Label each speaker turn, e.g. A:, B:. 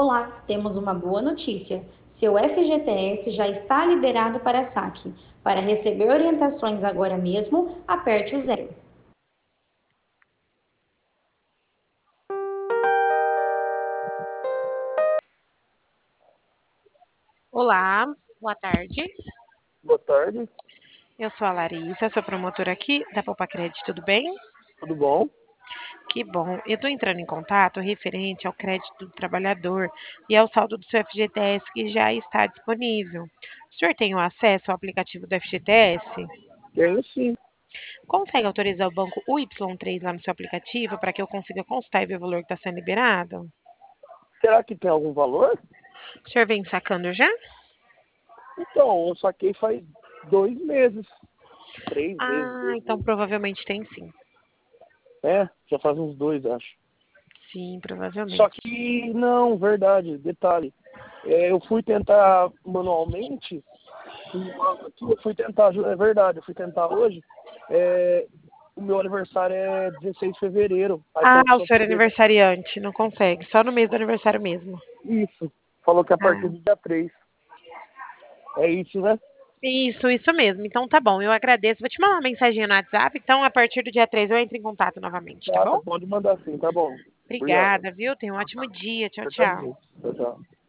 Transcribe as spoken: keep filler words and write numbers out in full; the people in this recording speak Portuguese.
A: Olá, temos uma boa notícia. Seu F G T S já está liberado para saque. Para receber orientações agora mesmo, aperte o zero.
B: Olá, boa tarde.
C: Boa tarde,
B: Eu sou a Larissa, sou promotora aqui da Poupa Crédito, tudo bem?
C: tudo bom?
B: Que bom. Eu estou entrando em contato referente ao crédito do trabalhador e ao saldo do seu F G T S que já está disponível. O senhor tem o acesso ao aplicativo do F G T S?
C: Tenho sim.
B: Consegue autorizar o banco U Y três lá no seu aplicativo para que eu consiga constar e ver o valor que está sendo liberado?
C: Será que tem algum valor?
B: O senhor vem sacando já?
C: Então, eu saquei faz dois meses, três meses,
B: Ah,
C: dois
B: então
C: meses.
B: provavelmente tem sim.
C: É, já faz uns dois, acho.
B: Sim,
C: Só
B: provavelmente.
C: que, não, verdade, detalhe. É, eu fui tentar manualmente, com o banco aqui, eu fui tentar, é verdade, eu fui tentar hoje. É, o meu aniversário é dezesseis de fevereiro. Aí
B: Ah,
C: falou que
B: o
C: só
B: senhor é
C: podia.
B: aniversariante, não consegue, só no mês do aniversário mesmo.
C: Isso. Falou que a partir
B: Ah,
C: do dia três. É isso, né?
B: isso, isso mesmo. Então tá bom, eu agradeço. Vou te mandar uma mensagem no WhatsApp, então a partir do dia três eu entro em contato novamente, tá
C: Tá,
B: bom?
C: tá, pode mandar sim, tá bom. Obrigado.
B: Obrigada, viu? Tenha um ótimo dia. Tchau,
C: Você
B: tchau.
C: também. Tchau, tchau.